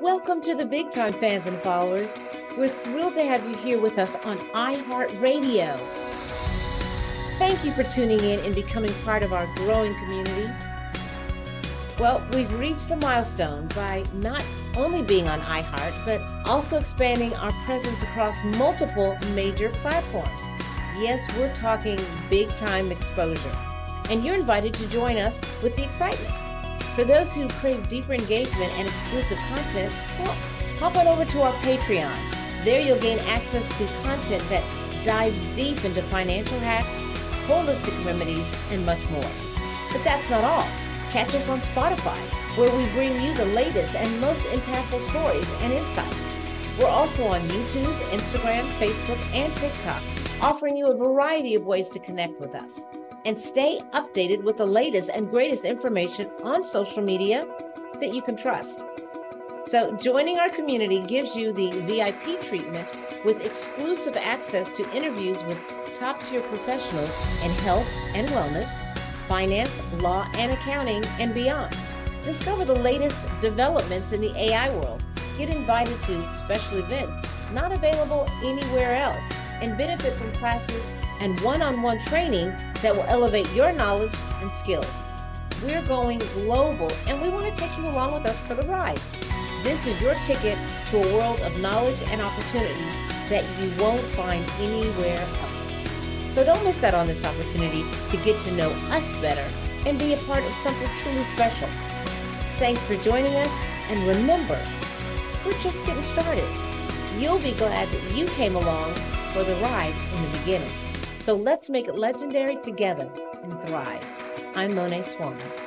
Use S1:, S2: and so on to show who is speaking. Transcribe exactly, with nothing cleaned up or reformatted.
S1: Welcome to the Big Time fans and followers. We're thrilled to have you here with us on iHeartRadio. Thank you for tuning in and becoming part of our growing community. Well, we've reached a milestone by not only being on iHeart, but also expanding our presence across multiple major platforms. Yes, we're talking big time exposure, and you're invited to join us with the excitement. For those who crave deeper engagement and exclusive content, well, hop on over to our Patreon. There you'll gain access to content that dives deep into financial hacks, holistic remedies, and much more. But that's not all. Catch us on Spotify, where we bring you the latest and most impactful stories and insights. We're also on YouTube, Instagram, Facebook, and TikTok, offering you a variety of ways to connect with us and stay updated with the latest and greatest information on social media that you can trust. So joining our community gives you the V I P treatment with exclusive access to interviews with top-tier professionals in health and wellness, finance, law, and accounting, and beyond. Discover the latest developments in the A I world. Get invited to special events not available anywhere else, and benefit from classes and one-on-one training that will elevate your knowledge and skills. We're going global, and we want to take you along with us for the ride. This is your ticket to a world of knowledge and opportunities that you won't find anywhere else. So don't miss out on this opportunity to get to know us better and be a part of something truly special. Thanks for joining us, and remember, we're just getting started. You'll be glad that you came along for the ride in the beginning. So let's make it legendary together and thrive. I'm Monet Swan.